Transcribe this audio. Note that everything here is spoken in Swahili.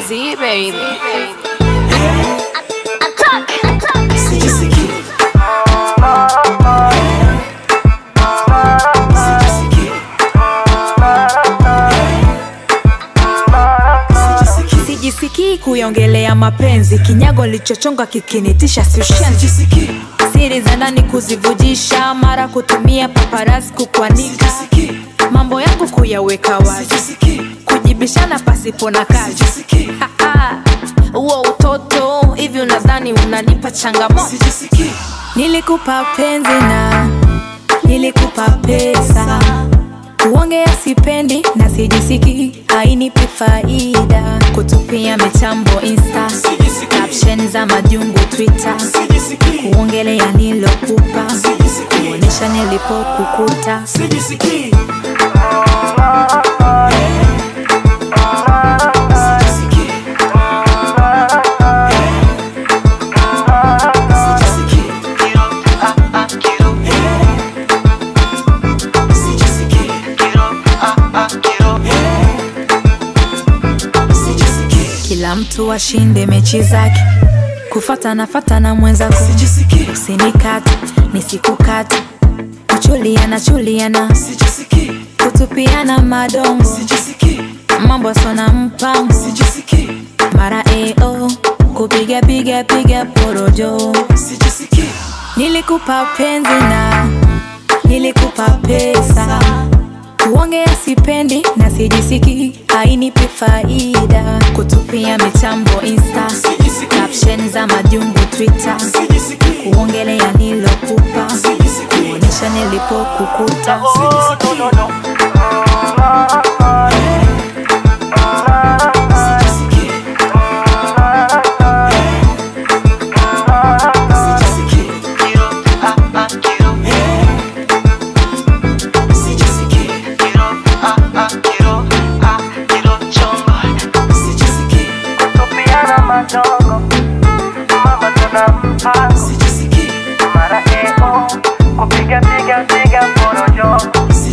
Z, baby. Sijisikii kuiongelea mapenzi, kinyago lichochonga kikinitisha siushenzi. Siri za ndani kuzivujisha, mara kutumia paparazzi kukwanika. Mambo yangu kuyaweka wazi, kujibishana pasipo na kazi. Uo utoto, hivi unadhani unanipa changamoto? Nilikupa penzi na nilikupa pesa, kuongea sipendi na sijisikii, hainipi faida. Kutupia mitambo Insta, caption za majungu Twitter, kuongelea nilokupa, kuonesha nilipokukuta. Kila mtu ashinde mechi zake, kufatana na mwenzako. Usinikate, nisikukate, kuchuliana, kutupiana madongo, mambo sona mpango, mara kupiga porojo. Nilikupa penzi na nilikupa pesa, kuongea sipendi na sijisikii, hainipi faida. Kutupia mitambo Insta, caption za majungu Twitter, kuongelea nilokupa, kuonesha nilipokukuta. Mara kupiga porojo.